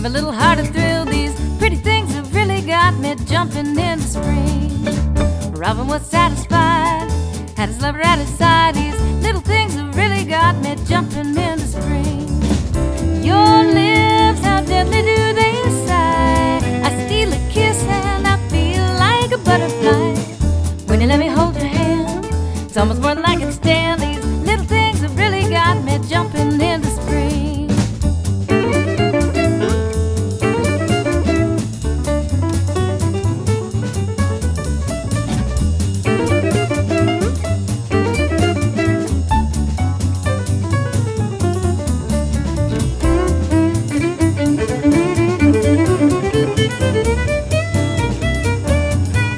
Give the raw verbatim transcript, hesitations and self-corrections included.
give a little heart a thrill. These pretty things have really got me jumping in the spring. Robin was satisfied, had his lover at his side. These little things have really got me jumping in the spring. Your lips, how gently do they sigh. I steal a kiss and I feel like a butterfly. When you let me hold your hand, it's almost